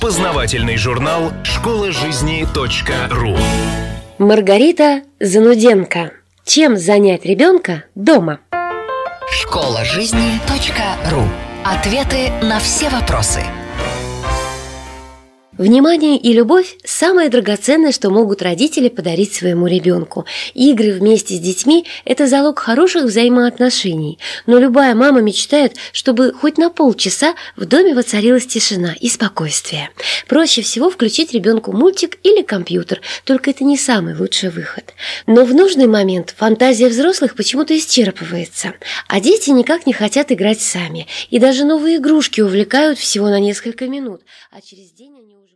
Познавательный журнал школажизни.ру. Маргарита Зануденко. Чем занять ребенка дома? Школажизни.ру. Ответы на все вопросы. Внимание и любовь – самое драгоценное, что могут родители подарить своему ребенку. Игры вместе с детьми – это залог хороших взаимоотношений. Но любая мама мечтает, чтобы хоть на полчаса в доме воцарилась тишина и спокойствие. Проще всего включить ребенку мультик или компьютер, только это не самый лучший выход. Но в нужный момент фантазия взрослых почему-то исчерпывается, а дети никак не хотят играть сами. И даже новые игрушки увлекают всего на несколько минут, а через день они уже